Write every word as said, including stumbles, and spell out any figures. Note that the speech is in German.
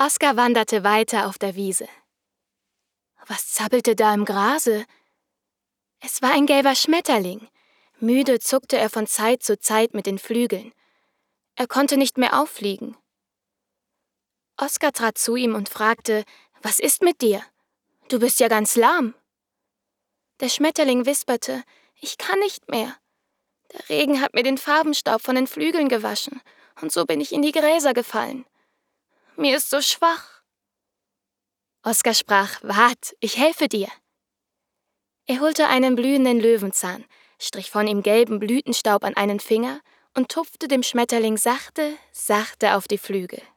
Oskar wanderte weiter auf der Wiese. Was zappelte da im Grase? Es war ein gelber Schmetterling. Müde zuckte er von Zeit zu Zeit mit den Flügeln. Er konnte nicht mehr auffliegen. Oskar trat zu ihm und fragte, »Was ist mit dir? Du bist ja ganz lahm.« Der Schmetterling wisperte, »Ich kann nicht mehr. Der Regen hat mir den Farbenstaub von den Flügeln gewaschen und so bin ich in die Gräser gefallen. Mir ist so schwach.« Oskar sprach, »Wart, ich helfe dir.« Er holte einen blühenden Löwenzahn, strich von ihm gelben Blütenstaub an einen Finger und tupfte dem Schmetterling sachte, sachte auf die Flügel.